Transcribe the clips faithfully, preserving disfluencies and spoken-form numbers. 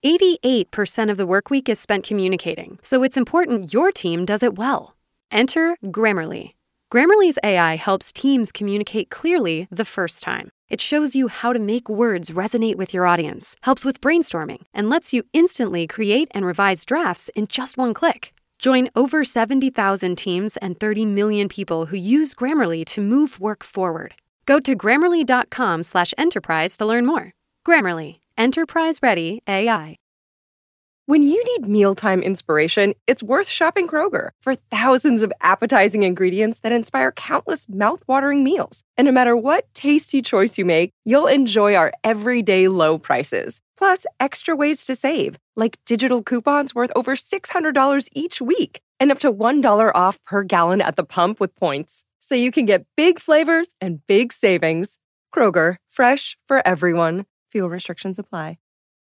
eighty-eight percent of the work week is spent communicating, so it's important your team does it well. Enter Grammarly. Grammarly's A I helps teams communicate clearly the first time. It shows you how to make words resonate with your audience, helps with brainstorming, and lets you instantly create and revise drafts in just one click. Join over seventy thousand teams and thirty million people who use Grammarly to move work forward. Go to grammarly.com slash enterprise to learn more. Grammarly, enterprise-ready A I. When you need mealtime inspiration, it's worth shopping Kroger for thousands of appetizing ingredients that inspire countless mouth-watering meals. And no matter what tasty choice you make, you'll enjoy our everyday low prices. Plus, extra ways to save, like digital coupons worth over six hundred dollars each week and up to one dollar off per gallon at the pump with points. So you can get big flavors and big savings. Kroger, fresh for everyone. Fuel restrictions apply.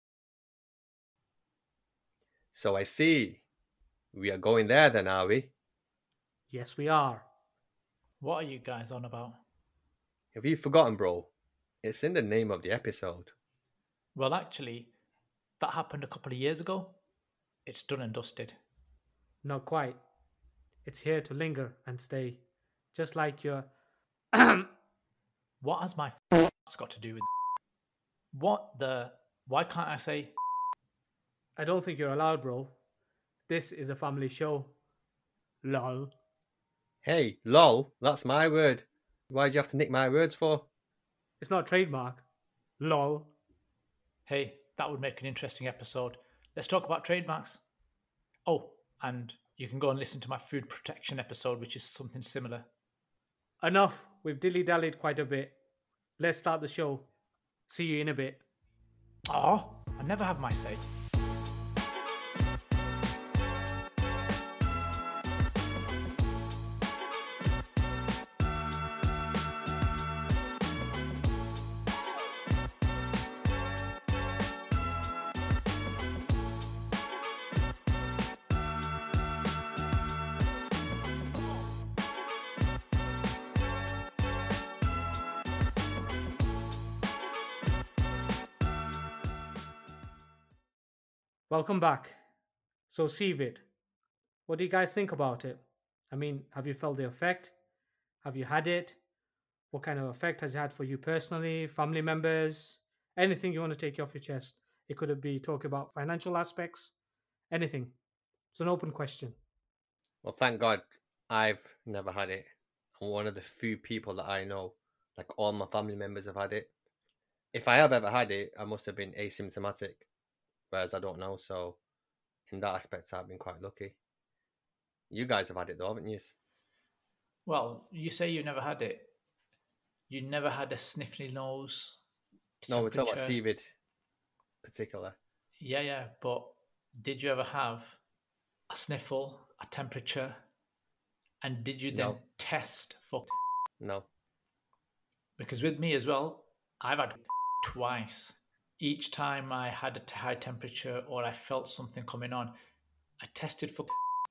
So I see. We are going there then, are we? Yes, we are. What are you guys on about? Have you forgotten, bro? It's in the name of the episode. Well, actually, that happened a couple of years ago. It's done and dusted. Not quite. It's here to linger and stay. Just like your... What has my f*** got to do with... What the... Why can't I say... I don't think you're allowed, bro. This is a family show. Lol. Hey, lol, that's my word. Why do you have to nick my words for? It's not trademark. Lol. Hey, that would make an interesting episode. Let's talk about trademarks. Oh, and you can go and listen to my food protection episode, which is something similar. Enough. We've dilly-dallied quite a bit. Let's start the show. See you in a bit. Oh, I never have my say. Welcome back. So, C-Vid, what do you guys think about it? I mean, have you felt the effect? Have you had it? What kind of effect has it had for you personally, family members? Anything you want to take off your chest. It could be talk about financial aspects, anything. It's an open question. Well, thank God I've never had it. I'm one of the few people that I know, like all my family members have had it. If I have ever had it, I must have been asymptomatic. Whereas I don't know, so in that aspect, I've been quite lucky. You guys have had it though, haven't you? Well, you say you never had it. You never had a sniffly nose. No, we're talking about C-Vid particular. Yeah, yeah, but did you ever have a sniffle, a temperature, and did you then No. test for... No. Because with me as well, I've had twice. Each time I had a high temperature or I felt something coming on, I tested for...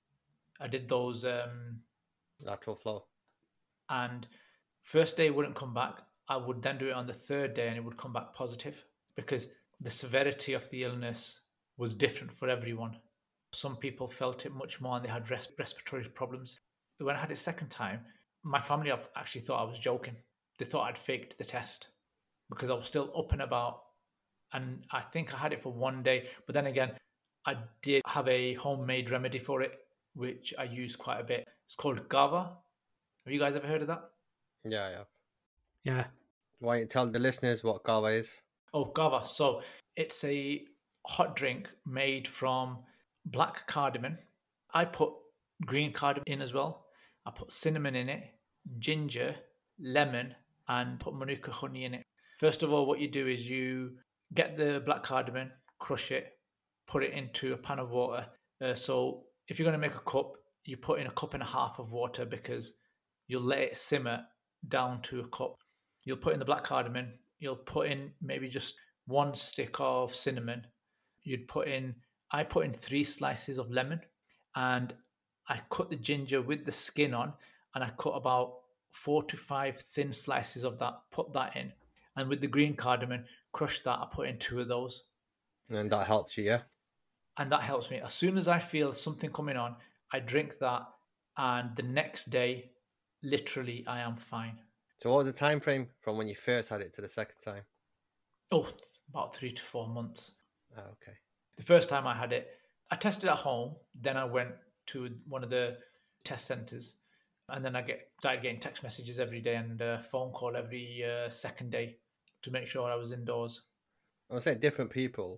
I did those... Um, Lateral flow. And first day wouldn't come back. I would then do it on the third day and it would come back positive because the severity of the illness was different for everyone. Some people felt it much more and they had res- respiratory problems. When I had it second time, my family actually thought I was joking. They thought I'd faked the test because I was still up and about. And I think I had it for one day. But then again, I did have a homemade remedy for it, which I use quite a bit. It's called Gava. Have you guys ever heard of that? Yeah, yeah. Yeah. Why don't you tell the listeners what Gava is? Oh, Gava. So it's a hot drink made from black cardamom. I put green cardamom in as well. I put cinnamon in it, ginger, lemon, and put manuka honey in it. First of all, what you do is you get the black cardamom, crush it, put it into a pan of water. Uh, so if you're going to make a cup, you put in a cup and a half of water because you'll let it simmer down to a cup. You'll put in the black cardamom. You'll put in maybe just one stick of cinnamon. You'd put in, I put in three slices of lemon and I cut the ginger with the skin on and I cut about four to five thin slices of that, put that in. And with the green cardamom, crush that, I put in two of those. And that helps you, yeah? And that helps me. As soon as I feel something coming on, I drink that, and the next day, literally, I am fine. So what was the time frame from when you first had it to the second time? Oh, about three to four months. Oh, okay. The first time I had it, I tested at home. Then I went to one of the test centers, and then I get started getting text messages every day and a phone call every uh, second day to make sure I was indoors. I would say different people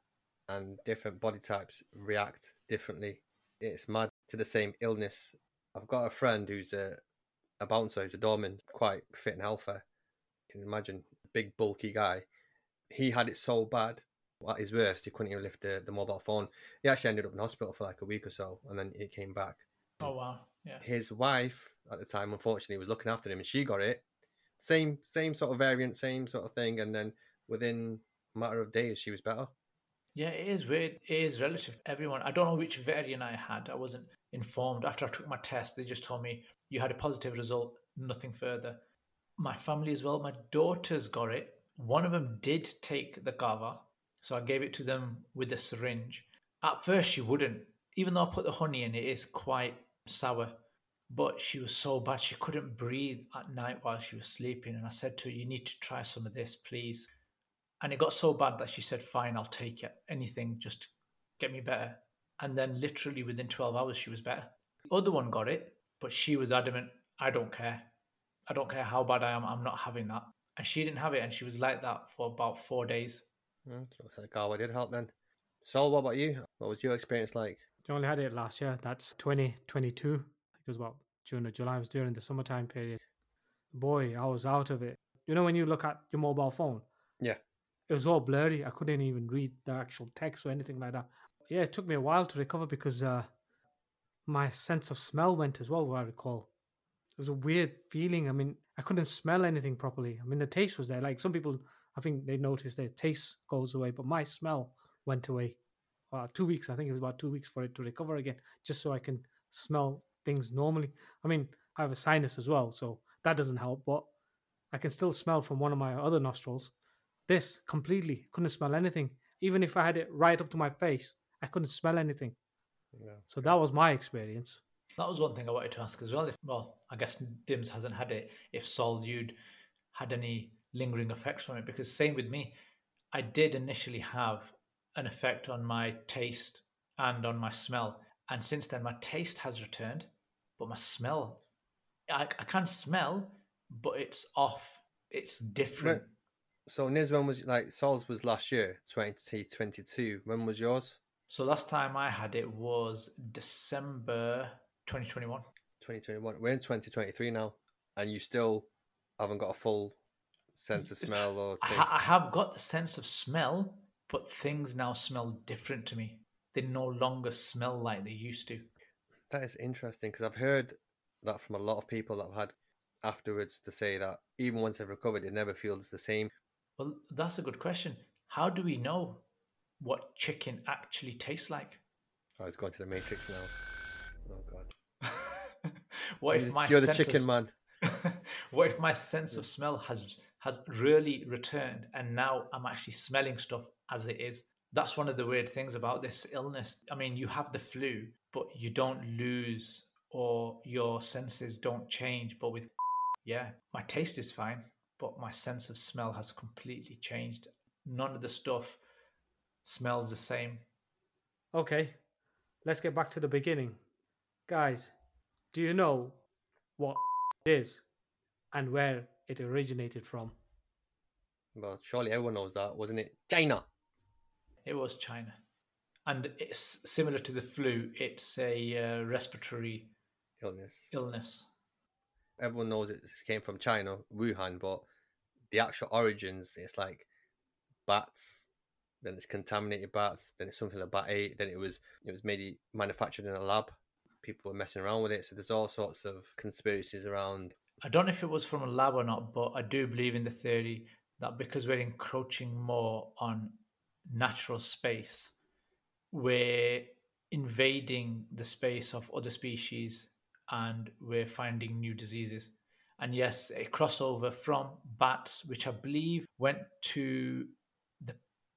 and different body types react differently. It's mad to the same illness. I've got a friend who's a, a bouncer, he's a doorman, quite fit and healthy. You can imagine, big bulky guy. He had it so bad, at his worst, he couldn't even lift the, the mobile phone. He actually ended up in hospital for like a week or so, and then he came back. Oh, wow. Yeah. His wife at the time, unfortunately, was looking after him, and she got it. Same same sort of variant, same sort of thing, and then within a matter of days, she was better. Yeah, it is weird. It is relative to everyone. I don't know which variant I had. I wasn't informed. After I took my test, they just told me you had a positive result, nothing further. My family as well, my daughters got it. One of them did take the kava, so I gave it to them with a syringe. At first, she wouldn't. Even though I put the honey in, it is quite sour. But she was so bad, she couldn't breathe at night while she was sleeping. And I said to her, you need to try some of this, please. And it got so bad that she said, fine, I'll take it. Anything, just to get me better. And then literally within twelve hours, she was better. The other one got it, but she was adamant, I don't care. I don't care how bad I am, I'm not having that. And she didn't have it, and she was like that for about four days. Mm, so the Kawa did help then. Sol, what about you? What was your experience like? I only had it last year. That's twenty twenty-two. It was about June or July. It was during the summertime period. Boy, I was out of it. You know when you look at your mobile phone? Yeah. It was all blurry. I couldn't even read the actual text or anything like that. Yeah, it took me a while to recover because uh, my sense of smell went as well, what I recall. It was a weird feeling. I mean, I couldn't smell anything properly. I mean, the taste was there. Like some people, I think they noticed their taste goes away, but my smell went away. Uh, two weeks, I think it was about two weeks for it to recover again, just so I can smell things normally. I mean, I have a sinus as well, so that doesn't help, but I can still smell from one of my other nostrils. This completely couldn't smell anything. Even if I had it right up to my face, I couldn't smell anything. Yeah. So that was my experience. That was one thing I wanted to ask as well. If, well, I guess Dims hasn't had it. If Sol, you'd had any lingering effects from it, because same with me, I did initially have an effect on my taste and on my smell, and since then my taste has returned, but my smell, I, I can smell, but it's off. It's different. Right. So Niz, when was like Sol's was last year, twenty twenty-two. When was yours? So last time I had it was December twenty twenty-one. twenty twenty-one. We're in twenty twenty-three now, and you still haven't got a full sense of smell or I, taste. ha- I have got the sense of smell, but things now smell different to me. They no longer smell like they used to. That is interesting because I've heard that from a lot of people that I've had afterwards to say that even once they've recovered, it never feels the same. Well, that's a good question. How do we know what chicken actually tastes like? I was going to the Matrix now. Oh God! What if my You're the sense chicken of, man. What if my sense of smell has has really returned, and now I'm actually smelling stuff as it is? That's one of the weird things about this illness. I mean, you have the flu, but you don't lose, or your senses don't change. But with yeah, my taste is fine, but my sense of smell has completely changed. None of the stuff smells the same. Okay, let's get back to the beginning. Guys, do you know what it is and where it originated from? Well, surely everyone knows that, wasn't it? China. It was China. And it's similar to the flu. It's a uh, respiratory Illness. illness. Everyone knows it came from China, Wuhan, but the actual origins, it's like bats, then it's contaminated bats, then it's something the bat ate, then it was it was maybe manufactured in a lab. People were messing around with it, so there's all sorts of conspiracies around. I don't know if it was from a lab or not, but I do believe in the theory that because we're encroaching more on natural space, we're invading the space of other species and we're finding new diseases. And yes, a crossover from bats, which I believe went to the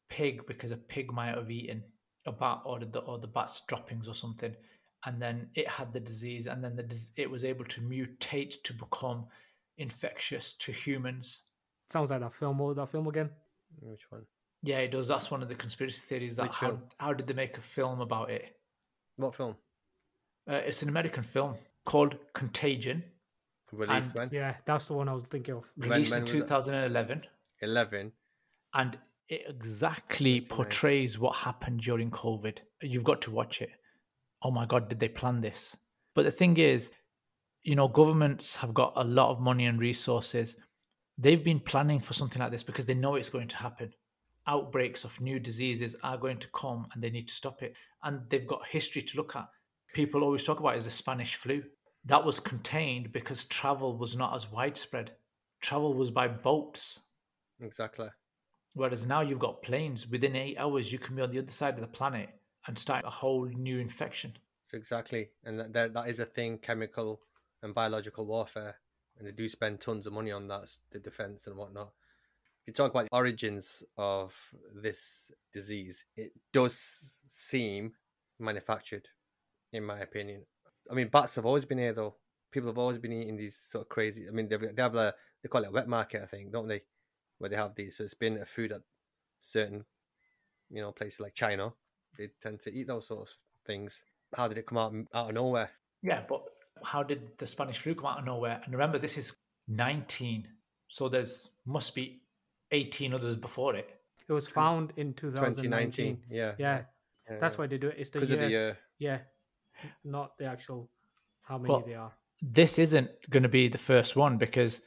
pig because a pig might have eaten a bat or the or the bat's droppings or something, and then it had the disease, and then the dis- it was able to mutate to become infectious to humans. Sounds like that film. What was that film again? Which one? Yeah, it does. That's one of the conspiracy theories. That Which how film? how did they make a film about it? What film? Uh, it's an American film called Contagion, Released And- when? Yeah, that's the one I was thinking of. When- released when in was two that? thousand eleven, Eleven. and it exactly That's nice. portrays what happened during COVID. You've got to watch it. Oh my God, did they plan this? But the thing is, you know, governments have got a lot of money and resources. They've been planning for something like this because they know it's going to happen. Outbreaks of new diseases are going to come and they need to stop it. And they've got history to look at. People always talk about it as the Spanish flu. That was contained because travel was not as widespread. Travel was by boats. Exactly. Whereas now you've got planes. Within eight hours, you can be on the other side of the planet and start a whole new infection. So exactly, and that there, that is a thing, chemical and biological warfare, and they do spend tons of money on that, the defense and whatnot. If you talk about the origins of this disease, it does seem manufactured, in my opinion. I mean, bats have always been here, though. People have always been eating these sort of crazy. I mean, they they have a they call it a wet market, I think, don't they? Where they have these. So it's been a food at certain, you know, places like China. They tend to eat those sorts of things. How did it come out out of nowhere? Yeah, but how did the Spanish flu come out of nowhere? And remember, this is nineteen. So there's must be eighteen others before it. It was found in twenty twenty nineteen. nineteen. Yeah. Yeah, yeah that's yeah. why they do it. It's the Because year. of the year. Yeah, not the actual how many Well, they are. This isn't going to be the first one because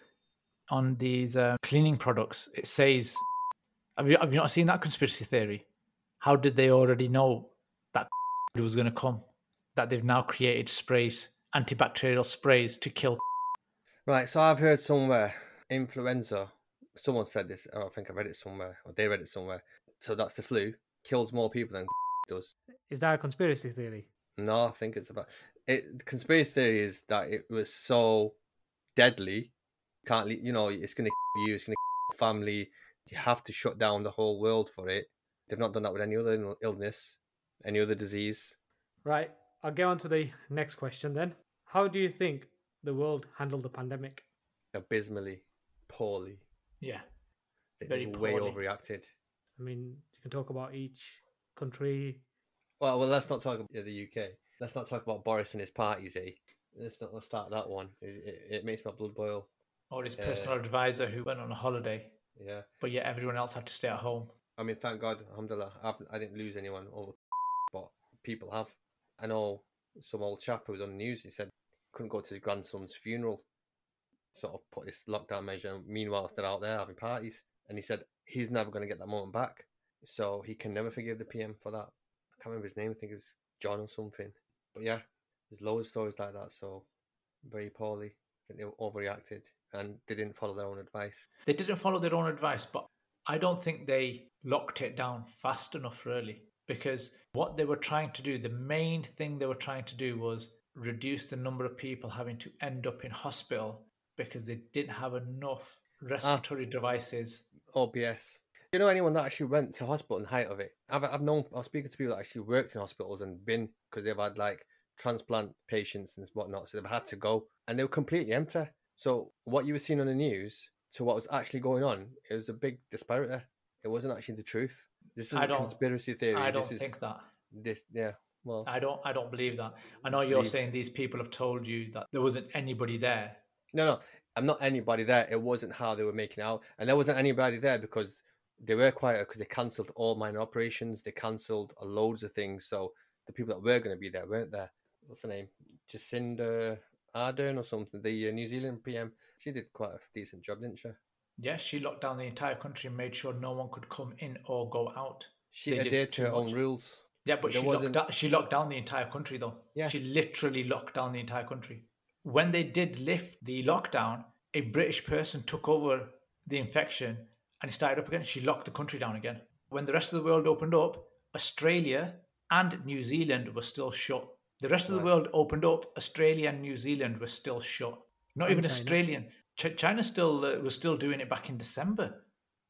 on these uh, cleaning products, it says, have you, have you not seen that conspiracy theory? How did they already know that it was going to come? That they've now created sprays, antibacterial sprays to kill. Right. So I've heard somewhere influenza. Someone said this. Or I think I read it somewhere, or they read it somewhere. So that's the flu. Kills more people than does. Is that a conspiracy theory? No, I think it's about it. The conspiracy theory is that it was so deadly. Can't le- you know? It's going to you. It's going to family. You have to shut down the whole world for it. They've not done that with any other ill- illness, any other disease. Right. I'll get on to the next question then. How do you think the world handled the pandemic? Abysmally, poorly. Yeah. They, Very they way poorly. overreacted. I mean, you can talk about each country. Well, well, let's not talk about the U K. Let's not talk about Boris and his parties, eh? Let's not let's start that one. It, it, it makes my blood boil. Or his Yeah. personal advisor who went on a holiday, Yeah. but yet everyone else had to stay at home. I mean, thank God, alhamdulillah, I've, I didn't lose anyone over, but people have. I know some old chap who was on the news. He said couldn't go to his grandson's funeral. Sort of put this lockdown measure. Meanwhile, they're out there having parties, and he said he's never going to get that moment back. So he can never forgive the P M for that. I can't remember his name. I think it was John or something. But yeah, there's loads of stories like that. So very poorly. I think they overreacted and they didn't follow their own advice. They didn't follow their own advice, but I don't think they locked it down fast enough, really, because what they were trying to do, the main thing they were trying to do was reduce the number of people having to end up in hospital because they didn't have enough respiratory devices. O B S. Do you know anyone that actually went to hospital in the height of it? I've I've known, I was speaking to people that actually worked in hospitals and been, because they've had like transplant patients and whatnot, so they've had to go and they were completely empty. So what you were seeing on the news to what was actually going on, it was a big disparity. It wasn't actually the truth. This is I a don't- conspiracy theory. I don't this is, think that. This, yeah, well, I don't. I don't believe that. I know you're Believe- saying these people have told you that there wasn't anybody there. no, no, I'm not anybody there. It wasn't how they were making it out. And there wasn't anybody there because they were quiet because they cancelled all minor operations. They cancelled loads of things. So the people that were going to be there weren't there. What's her name? Jacinda Ardern or something, the uh, New Zealand P M. She did quite a decent job, didn't she? Yeah, she locked down the entire country and made sure no one could come in or go out. She They did adhered to too her own much. rules. Yeah, but There she locked, wasn't- down, she locked down the entire country, though. Yeah. She literally locked down the entire country. When they did lift the lockdown, a British person took over the infection and it started up again. She locked the country down again. When the rest of the world opened up, Australia and New Zealand were still shut. The rest of the Right. world opened up. Australia and New Zealand were still shut. Not And even China. Australian. Ch- China still uh, was still doing it back in December.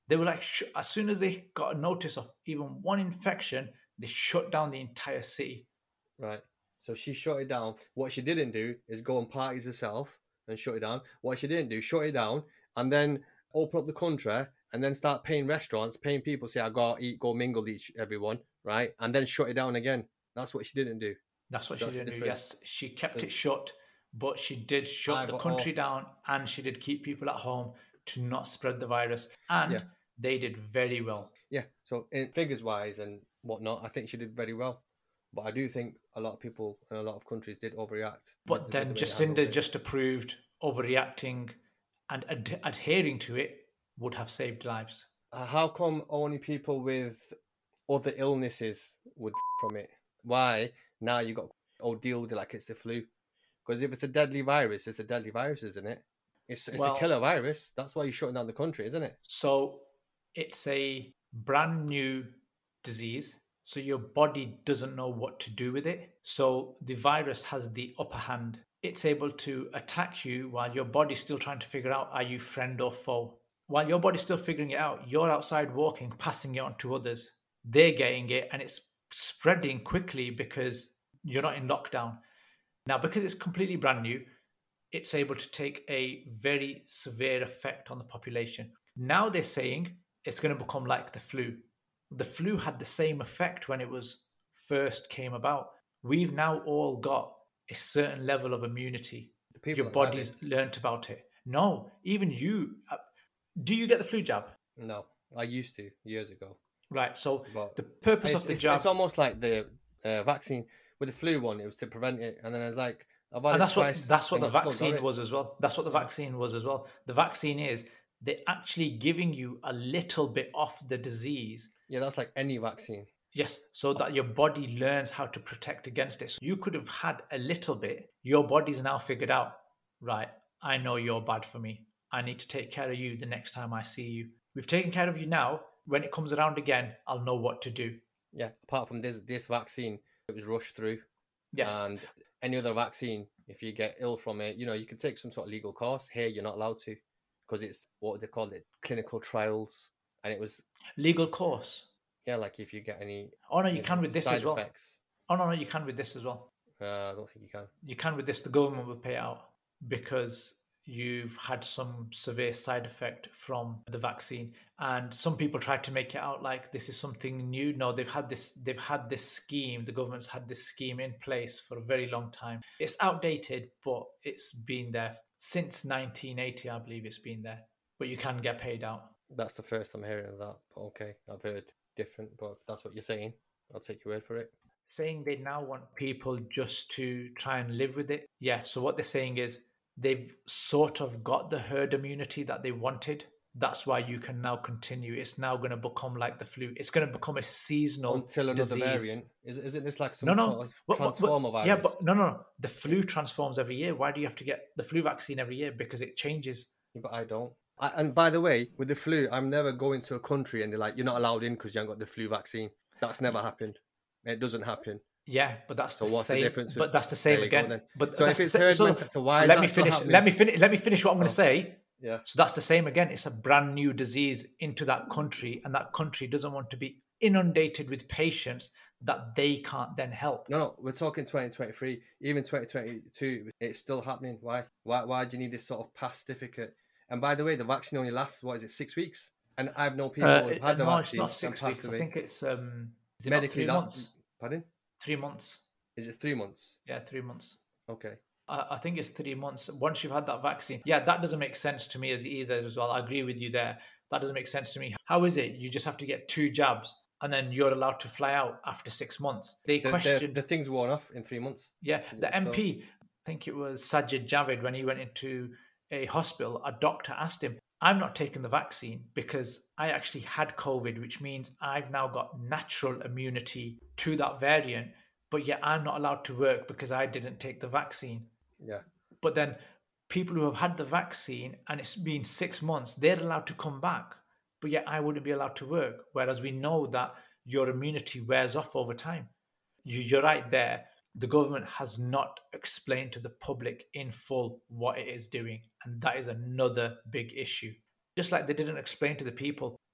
They were like, sh- as soon as they got a notice of even one infection, they shut down the entire city. Right. So she shut it down. What she didn't do is go on parties herself and shut it down. What she didn't do, shut it down and then open up the country and then start paying restaurants, paying people, say, I go eat, go mingle each everyone, right? And then shut it down again. That's what she didn't do. That's what That's she the didn't do. difference. Yes, she kept So- it shut, but she did shut Aye, the but country all- down, and she did keep people at home to not spread the virus. And Yeah. they did very well. Yeah. So in figures wise and whatnot, I think she did very well. But I do think a lot of people in a lot of countries did overreact. But with the- then with the way they Jacinda handled it. just approved overreacting and ad- adhering to it would have saved lives. Uh, How come only people with other illnesses would from it? Why now you got oh deal with it like it's the flu? Because if it's a deadly virus, it's a deadly virus, isn't it? It's it's Well- a killer virus. That's why you're shutting down the country, isn't it? So it's a brand new disease. So your body doesn't know what to do with it. So the virus has the upper hand. It's able to attack you while your body's still trying to figure out, are you friend or foe? While your body's still figuring it out, you're outside walking, passing it on to others. They're getting it and it's spreading quickly because you're not in lockdown. Now, because it's completely brand new, it's able to take a very severe effect on the population. Now they're saying it's going to become like the flu. The flu had the same effect when it was first came about. We've now all got a certain level of immunity. The people Your that had body's it- learnt about it. No, even you. uh, Do you get the flu jab? No, I used to years ago. Right. So But the purpose it's, of the it's, jab, it's almost like the uh, vaccine with the flu one. It was to prevent it, and then I was like, I've had and it that's what twice, that's what and the I've still got vaccine it. was as well. That's what the Yeah. vaccine was as well. The vaccine is they're actually giving you a little bit off the disease. Yeah, that's like any vaccine. Yes, so that your body learns how to protect against it. So you could have had a little bit. Your body's now figured out, right, I know you're bad for me. I need to take care of you the next time I see you. We've taken care of you now. When it comes around again, I'll know what to do. Yeah, apart from this this vaccine, it was rushed through. Yes. And any other vaccine, if you get ill from it, you know, you can take some sort of legal course. Here, you're not allowed to because it's what they call it, clinical trials. And it was, Legal course. yeah, like if you get any Oh, no, you know, can with this side as well. effects. Oh, no, no, you can with this as well. Uh, I don't think you can. You can with this. The government will pay out because you've had some severe side effect from the vaccine. And some people try to make it out like this is something new. No, they've had this they've had this scheme. The government's had this scheme in place for a very long time. It's outdated, but it's been there since nineteen eighty, I believe it's been there. But you can get paid out. That's the first I'm hearing of that. But okay, I've heard different, but if that's what you're saying, I'll take your word for it. Saying they now want people just to try and live with it. Yeah, so what they're saying is they've sort of got the herd immunity that they wanted. That's why you can now continue. It's now going to become like the flu. It's going to become a seasonal Until another disease. variant. Is, isn't this like some No, no. sort of What- what- what- transformer virus? Yeah, but no, no, no. The flu transforms every year. Why do you have to get the flu vaccine every year? Because it changes. Yeah, but I don't. I, and by the way, with the flu, I'm never going to a country and they're like, you're not allowed in because you haven't got the flu vaccine. That's never happened. It doesn't happen. Yeah, but that's So the what's the same. difference but with- that's the same There you go again. then. But So that's if it's the sa- herd so, mentality, so why is let that me still finish. happening? Let me finish. Let me finish what I'm going Oh. to say. Yeah. So that's the same again. It's a brand new disease into that country, and that country doesn't want to be inundated with patients that they can't then help. No, no, we're talking twenty twenty-three. Even twenty twenty-two, it's still happening. Why? Why? Why do you need this sort of pass certificate? And by the way, the vaccine only lasts, what is it, six weeks? And I've known people Uh, who've it- had the no, it's vaccine not and six passed weeks. I away. think it's um, is it not Medically, three that's months. pardon. Three months. Is it three months? Yeah, three months. Okay. I I think it's three months once you've had that vaccine. Yeah, that doesn't make sense to me as either as well. I agree with you there. That doesn't make sense to me. How is it you just have to get two jabs and then you're allowed to fly out after six months? They The, question, the, the thing's worn off in three months. yeah, the so- M P, I think it was Sajid Javid, when he went into a hospital, a doctor asked him, I'm not taking the vaccine because I actually had COVID, which means I've now got natural immunity to that variant, but yet I'm not allowed to work because I didn't take the vaccine. Yeah. But then people who have had the vaccine and it's been six months, they're allowed to come back. But yet I wouldn't be allowed to work. Whereas we know that your immunity wears off over time. You, you're right there. The government has not explained to the public in full what it is doing. And that is another big issue. Just like they didn't explain to the people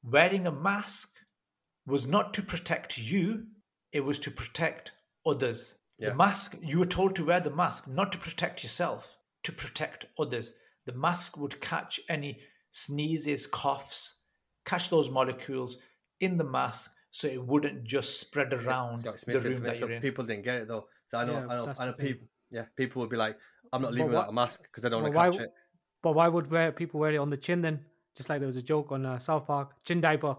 wearing a mask was not to protect you, it was to protect others. Yeah. The mask, you were told to wear the mask not to protect yourself, to protect others. The mask would catch any sneezes, coughs, catch those molecules in the mask so it wouldn't just spread around So it's the room that so you're in. people didn't get it though. So I know, Yeah, I know, that's I know the thing. people. Yeah, people would be like, "I'm not But leaving why- without a mask because I don't want to But catch why, it." but why would wear, people wear it on the chin then? Just like there was a joke on uh, South Park, chin diaper.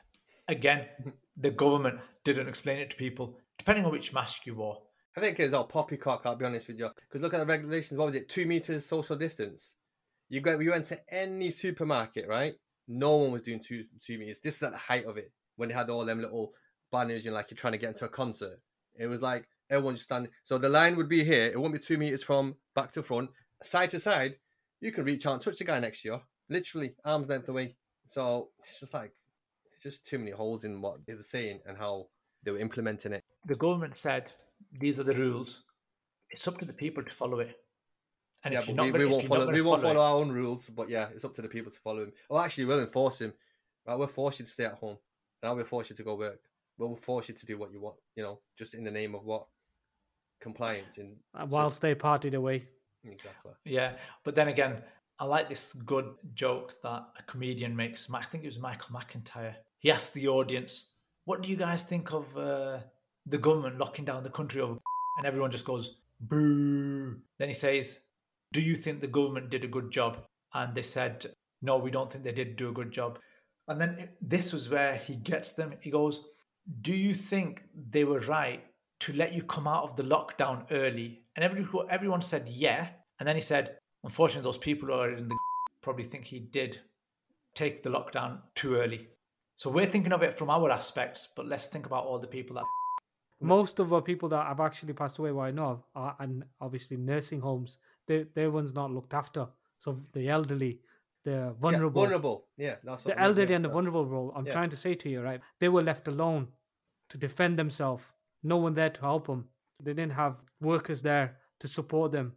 Again, the government didn't explain it to people, depending on which mask you wore. I think it's all poppycock. I'll be honest with you, because look at the regulations. What was it? Two meters social distance. You go, you went to any supermarket, right? No one was doing two two meters. This is at the height of it when they had all them little banners, you know, like you're trying to get into a concert. It was like everyone just standing. So the line would be here. It won't be two meters from back to front, side to side. You can reach out and touch the guy next to you, literally arm's length away. So it's just like it's just too many holes in what they were saying and how they were implementing it. The government said, these are the rules. It's up to the people to follow it. And Yeah, if you're but not we, gonna, we if won't you're follow. not gonna We won't follow follow it- our own rules. But yeah, it's up to the people to follow him. Oh, actually, we'll enforce him. Right, we'll force you to stay at home. Now we'll force you to go work. We'll force you to do what you want. You know, just in the name of what compliance in uh, Whilst they partied away. exactly. Yeah, but then again, I like this good joke that a comedian makes. I think it was Michael McIntyre. He asked the audience, "What do you guys think of uh, the government locking down the country over?" And everyone just goes, "Boo!" Then he says, "Do you think the government did a good job?" And they said, "No, we don't think they did do a good job." And then this was where he gets them. He goes, "Do you think they were right to let you come out of the lockdown early?" And every, everyone said, "Yeah." And then he said, "Unfortunately, those people who are in the probably think he did take the lockdown too early." So we're thinking of it from our aspects, but let's think about all the people that... Most of the people that have actually passed away, what I know of, are and obviously nursing homes. They, their one's not looked after. So the elderly, the vulnerable, Yeah, vulnerable. Yeah, that's what the I mean, elderly yeah, and the yeah. vulnerable. I'm Yeah. trying to say to you, right? They were left alone to defend themselves. No one there to help them. They didn't have workers there to support them.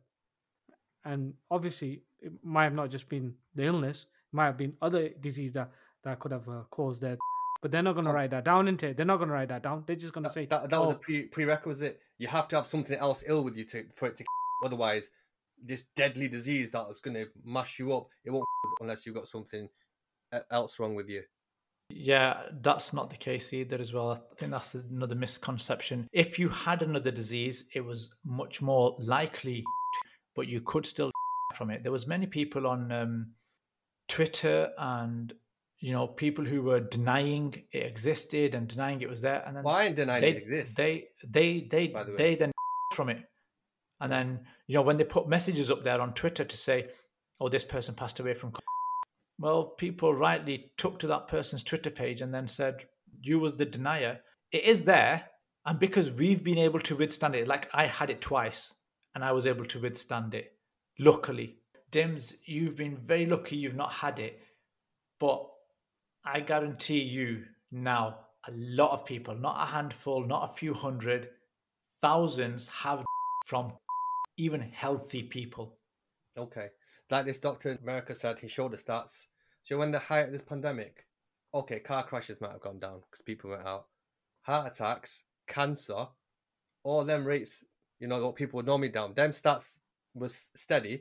And obviously, it might have not just been the illness. It might have been other disease that, that could have uh, caused that. But they're not going to write that down into it. They're not going to write that down. They're just going to That, say, that, that was a oh, pre prerequisite. You have to have something else ill with you to for it to. Otherwise, this deadly disease that is going to mash you up, it won't unless you've got something else wrong with you. Yeah, that's not the case either as well. I think that's another misconception. If you had another disease, it was much more likely, but you could still from it. There was many people on um, Twitter and, you know, people who were denying it existed and denying it was there. And then Well, I ain't denying they, it exists. They, they, they, by the way. they then from it. And then, you know, when they put messages up there on Twitter to say, oh, this person passed away from... Well, people rightly took to that person's Twitter page and then said, you was the denier. It is there. And because we've been able to withstand it, like I had it twice and I was able to withstand it. Luckily. Dims, you've been very lucky you've not had it. But I guarantee you now, a lot of people, not a handful, not a few hundred, thousands have from even healthy people. Okay. Like this doctor in America said, he showed the stats. So when the height of this pandemic, okay, car crashes might have gone down because people went out. Heart attacks, cancer, all them rates, you know, what people would normally down. Them stats was steady,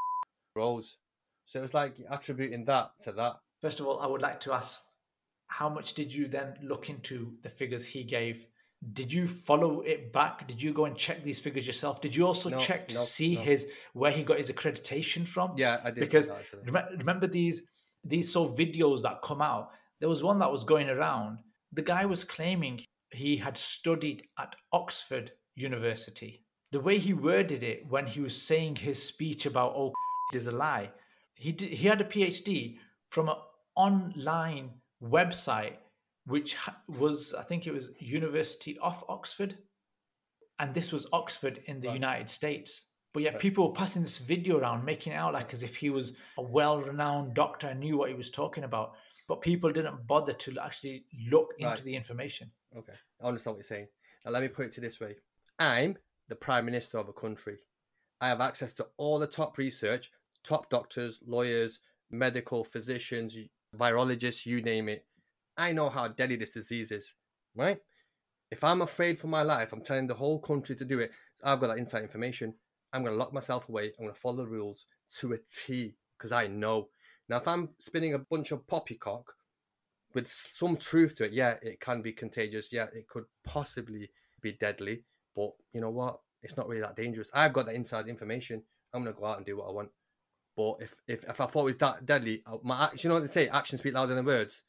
rose. So it was like attributing that to that. First of all, I would like to ask, how much did you then look into the figures he gave? Did you follow it back? Did you go and check these figures yourself? Did you also No, check to no, see no. his where he got his accreditation from? Yeah, I did. Because that, actually. rem- remember these these so videos that come out. There was one that was going around. The guy was claiming he had studied at Oxford University. The way he worded it when he was saying his speech about oh it is a lie. He did, he had a PhD from an online website which was, I think it was University of Oxford. And this was Oxford in the Right. United States. But yet Right. people were passing this video around, making it out like as if he was a well-renowned doctor and knew what he was talking about. But people didn't bother to actually look into Right. the information. Okay, I understand what you're saying. Now let me put it to this way. I'm the Prime Minister of a country. I have access to all the top research, top doctors, lawyers, medical physicians, virologists, you name it. I know how deadly this disease is, right? If I'm afraid for my life, I'm telling the whole country to do it. I've got that inside information. I'm going to lock myself away. I'm going to follow the rules to a T because I know. Now, if I'm spinning a bunch of poppycock with some truth to it, yeah, it can be contagious. Yeah, it could possibly be deadly. But you know what? It's not really that dangerous. I've got the inside information. I'm going to go out and do what I want. But if, if, if I thought it was that deadly, my you know what they say, actions speak louder than words.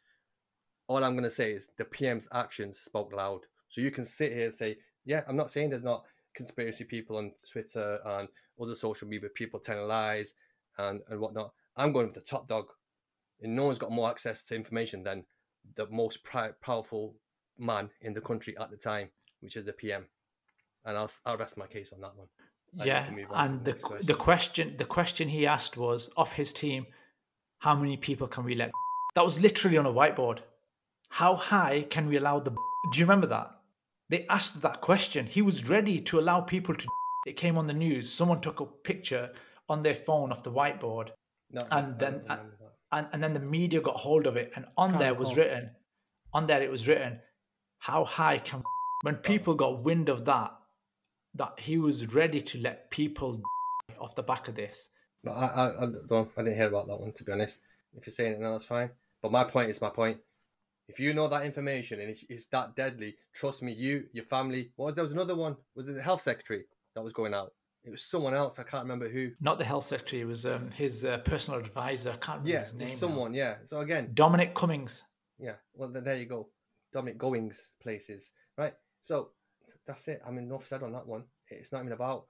All I'm going to say is the P M's actions spoke loud. So you can sit here and say, yeah, I'm not saying there's not conspiracy people on Twitter and other social media people telling lies and, and whatnot. I'm going with the top dog. And no one's got more access to information than the most pri- powerful man in the country at the time, which is the P M. And I'll, I'll rest my case on that one. Yeah, and the, the, question. the question the question he asked was, of his team, how many people can we let? That was literally on a whiteboard. How high can we allow the... Do you remember that? They asked that question. He was ready to allow people to... It came on the news. Someone took a picture on their phone off the whiteboard. No, and then and, and then the media got hold of it. And on Can't there was call. written, on there it was written, how high can... When people got wind of that, that he was ready to let people off the back of this. No, I, I, I, don't, I didn't hear about that one, to be honest. If you're saying it now, that's fine. But my point is my point. If you know that information and it's that deadly, trust me, you, your family. What was there was another one? Was it the health secretary that was going out? It was someone else. I can't remember who. Not the health secretary. It was um, his uh, personal advisor. I can't remember yeah, his name. Someone, now. yeah. So again, Dominic Cummings. Yeah. Well, there you go. Dominic Goings places, right? So that's it. I mean, enough said on that one. It's not even about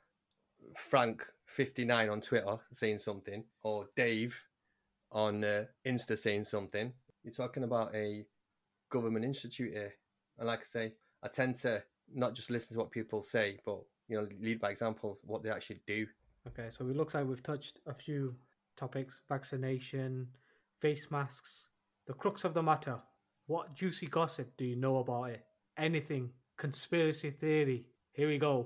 Frank fifty-nine on Twitter saying something or Dave on uh, Insta saying something. You're talking about a government institute here. And like I say, I tend to not just listen to what people say, but, you know, lead by example, what they actually do. Okay, so it looks like we've touched a few topics: vaccination, face masks. The crux of the matter, what juicy gossip do you know about it? Anything? Conspiracy theory? Here we go.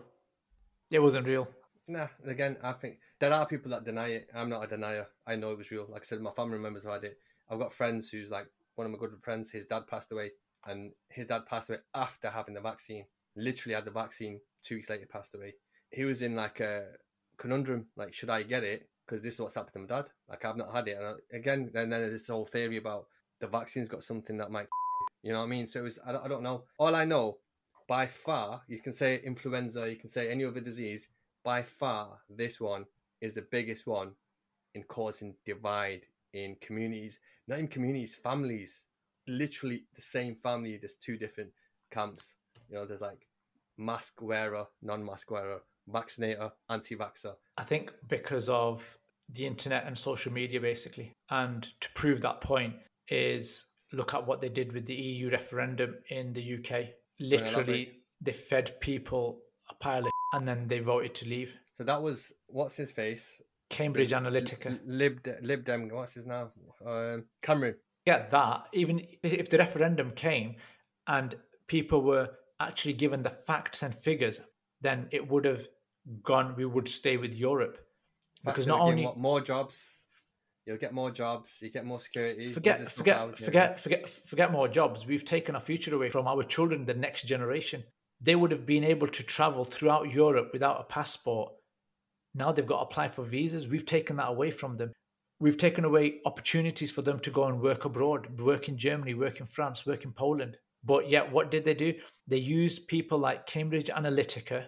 It wasn't real. Nah, again, I think there are people that deny it. I'm not a denier. I know it was real. Like I said, my family members have had it. I've got friends who's like, one of my good friends, his dad passed away, and his dad passed away after having the vaccine. Literally had the vaccine, two weeks later passed away. He was in like a conundrum, like, should I get it? Because this is what's happened to my dad. Like, I've not had it. And I, again, then there's this whole theory about the vaccine's got something that might, you know what I mean? So it was, I don't, I don't know. All I know, by far, you can say influenza, you can say any other disease, by far, this one is the biggest one in causing divide in communities, not in communities, families. Literally the same family, there's two different camps. You know, there's like mask wearer, non-mask wearer, vaccinator, anti-vaxxer. I think because of the internet and social media, basically. And to prove that point is look at what they did with the E U referendum in the U K. Literally, they fed people a pile of and then they voted to leave. So that was, what's his face? Cambridge the, Analytica. Lib, Lib Dem, what's his name? Um, Cameron. Get that. Even if the referendum came and people were actually given the facts and figures, then it would have gone, we would stay with Europe. Because not only... What, more jobs, you'll get more jobs, you get more security. Forget, forget, forget, forget, forget more jobs. We've taken our future away from our children, the next generation. They would have been able to travel throughout Europe without a passport. Now they've got to apply for visas. We've taken that away from them. We've taken away opportunities for them to go and work abroad, work in Germany, work in France, work in Poland. But yet, what did they do? They used people like Cambridge Analytica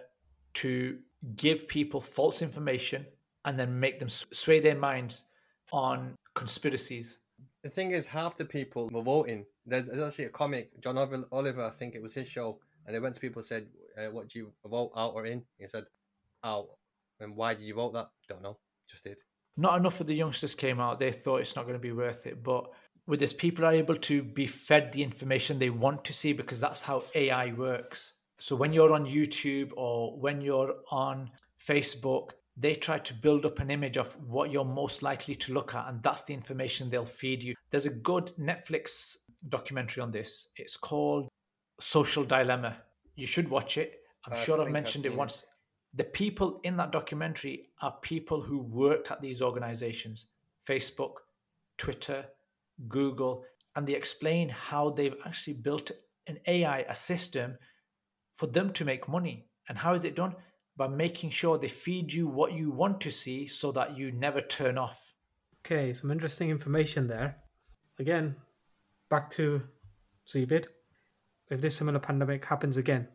to give people false information and then make them sway their minds on conspiracies. The thing is, half the people were voting. There's, there's actually a comic, John Oliver, I think it was his show, and they went to people and said, uh, what do you vote, out or in? He said, out. And why did you vote that? Don't know. Just did. Not enough of the youngsters came out. They thought it's not going to be worth it. But with this, people are able to be fed the information they want to see because that's how A I works. So when you're on YouTube or when you're on Facebook, they try to build up an image of what you're most likely to look at. And that's the information they'll feed you. There's a good Netflix documentary on this. It's called Social Dilemma. You should watch it. I'm I sure I've mentioned I've it once. It. The people in that documentary are people who worked at these organizations, Facebook, Twitter, Google, and they explain how they've actually built an A I, a system for them to make money. And how is it done? By making sure they feed you what you want to see so that you never turn off. Okay, some interesting information there. Again, back to Zivid. If this similar pandemic happens again,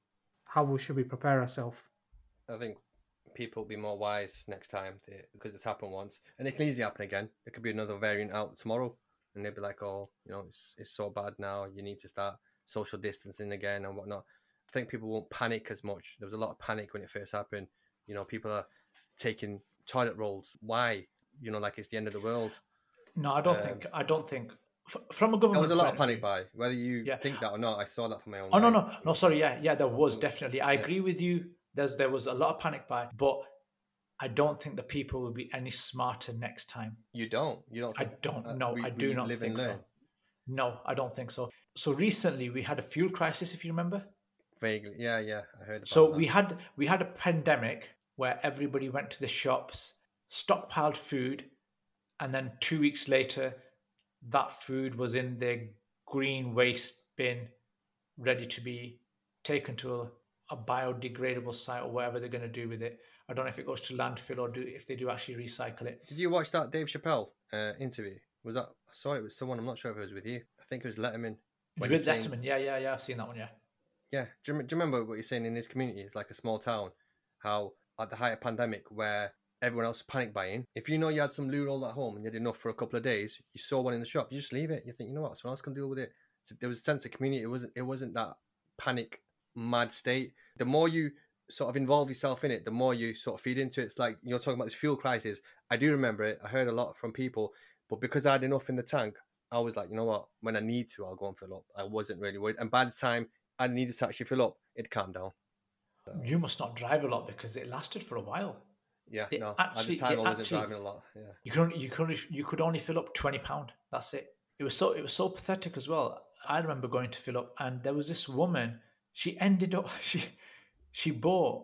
how should we prepare ourselves? I think people will be more wise next time to, because it's happened once. And it can easily happen again. There could be another variant out tomorrow. And they'll be like, oh, you know, it's, it's so bad now. You need to start social distancing again and whatnot. I think people won't panic as much. There was a lot of panic when it first happened. You know, people are taking toilet rolls. Why? You know, like it's the end of the world. No, I don't um, think. I don't think. F- from a government. There was a lot of panic buy. Whether you yeah. think that or not, I saw that from my own. Oh life. no, no, no. Sorry, yeah, yeah, there was definitely. I yeah. agree with you. There's there was a lot of panic buy, but I don't think the people will be any smarter next time. You don't. You don't. Think, I don't. uh, No, we, I do not think so. No, I don't think so. So recently we had a fuel crisis, if you remember. Vaguely, yeah, yeah, I heard about so that. we had we had a pandemic where everybody went to the shops, stockpiled food, and then two weeks later, that food was in their green waste bin, ready to be taken to a, a biodegradable site or whatever they're going to do with it. I don't know if it goes to landfill or do if they do actually recycle it. Did you watch that Dave Chappelle uh, interview? Was that? I saw it with someone. I'm not sure if it was with you. I think it was Letterman. With Letterman, saying, yeah, yeah, yeah. I've seen that one. Yeah. Yeah. Do you, do you remember what you're saying in his community? It's like a small town. How at the height of pandemic, where everyone else panic buying. If you know you had some loo roll at home and you had enough for a couple of days, you saw one in the shop, you just leave it. You think, you know what, someone else can deal with it. So there was a sense of community. It wasn't. It wasn't that panic, mad state. The more you sort of involve yourself in it, the more you sort of feed into it. It's like you're talking about this fuel crisis. I do remember it. I heard a lot from people, but because I had enough in the tank, I was like, you know what, when I need to, I'll go and fill up. I wasn't really worried. And by the time I needed to actually fill up, it calmed down. So. You must not drive a lot because it lasted for a while. Yeah, it no. Actually, at the time, I wasn't actually, driving a lot. Yeah, you could only, you could only, you could only fill up twenty pound. That's it. It was so it was so pathetic as well. I remember going to fill up, and there was this woman. She ended up she she bought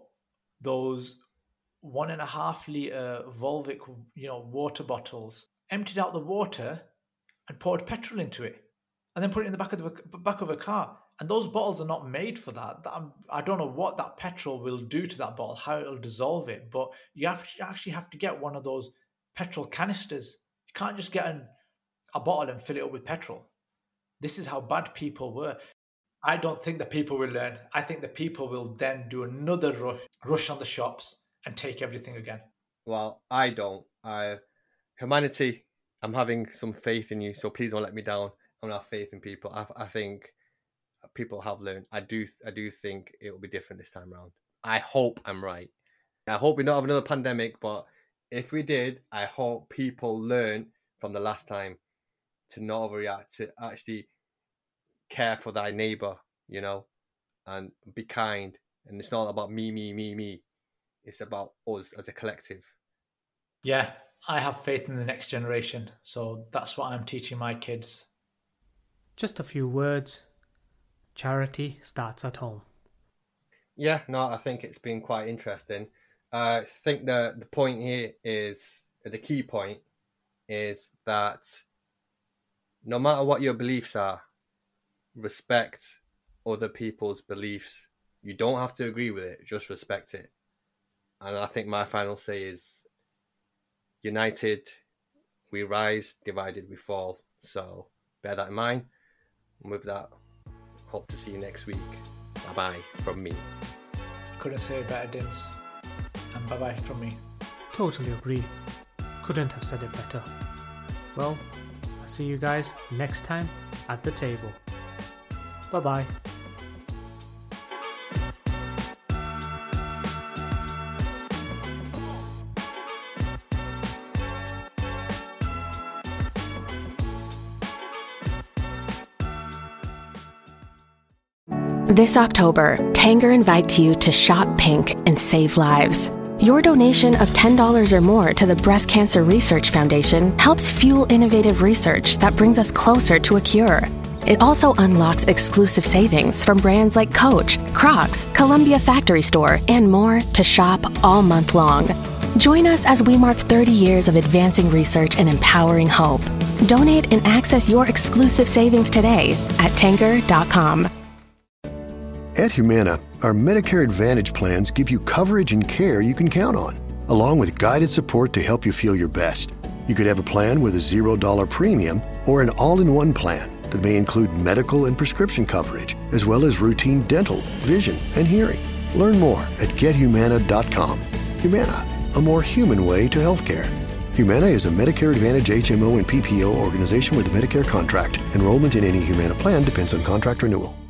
those one and a half liter Volvic, you know, water bottles, emptied out the water, and poured petrol into it, and then put it in the back of the back of a car. And those bottles are not made for that. that I don't know what that petrol will do to that bottle, how it'll dissolve it. But you, have to, you actually have to get one of those petrol canisters. You can't just get an, a bottle and fill it up with petrol. This is how bad people were. I don't think the people will learn. I think the people will then do another rush, rush on the shops and take everything again. Well, I don't. I, humanity, I'm having some faith in you, so please don't let me down. I'm gonna have faith in people. I, I think people have learned. I do I do think it will be different this time around. I hope I'm right. I hope we don't have another pandemic, but if we did, I hope people learn from the last time to not overreact, to actually care for thy neighbour, you know, and be kind. And it's not about me, me, me, me. It's about us as a collective. Yeah, I have faith in the next generation. So that's what I'm teaching my kids. Just a few words. Charity starts at home. Yeah, no, I think it's been quite interesting. Uh, I think the, the point here is, the key point is that no matter what your beliefs are, respect other people's beliefs. You don't have to agree with it, just respect it. And I think my final say is, united we rise, divided we fall. So bear that in mind. And with that, hope to see you next week. Bye-bye from me. Couldn't say it better, Dims. And bye-bye from me. Totally agree. Couldn't have said it better. Well, I'll see you guys next time at the table. Bye-bye. This October, Tanger invites you to shop pink and save lives. Your donation of ten dollars or more to the Breast Cancer Research Foundation helps fuel innovative research that brings us closer to a cure. It also unlocks exclusive savings from brands like Coach, Crocs, Columbia Factory Store, and more to shop all month long. Join us as we mark thirty years of advancing research and empowering hope. Donate and access your exclusive savings today at Tanger dot com. At Humana, our Medicare Advantage plans give you coverage and care you can count on, along with guided support to help you feel your best. You could have a plan with a zero dollar premium or an all-in-one plan that may include medical and prescription coverage, as well as routine dental, vision, and hearing. Learn more at get humana dot com. Humana, a more human way to healthcare. Humana is a Medicare Advantage H M O and P P O organization with a Medicare contract. Enrollment in any Humana plan depends on contract renewal.